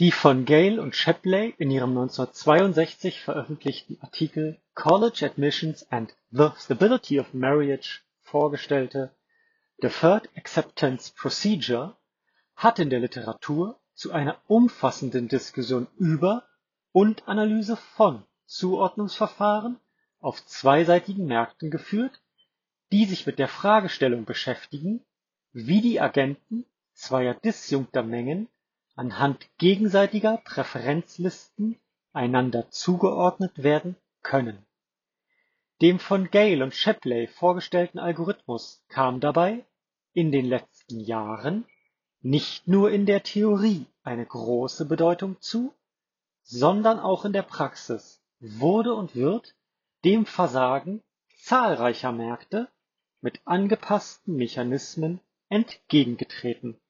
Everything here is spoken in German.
Die von Gale und Shapley in ihrem 1962 veröffentlichten Artikel College Admissions and the Stability of Marriage vorgestellte Deferred Acceptance Procedure hat in der Literatur zu einer umfassenden Diskussion über und Analyse von Zuordnungsverfahren auf zweiseitigen Märkten geführt, die sich mit der Fragestellung beschäftigen, wie die Agenten zweier disjunkter Mengen anhand gegenseitiger Präferenzlisten einander zugeordnet werden können. Dem von Gale und Shapley vorgestellten Algorithmus kam dabei in den letzten Jahren nicht nur in der Theorie eine große Bedeutung zu, sondern auch in der Praxis wurde und wird dem Versagen zahlreicher Märkte mit angepassten Mechanismen entgegengetreten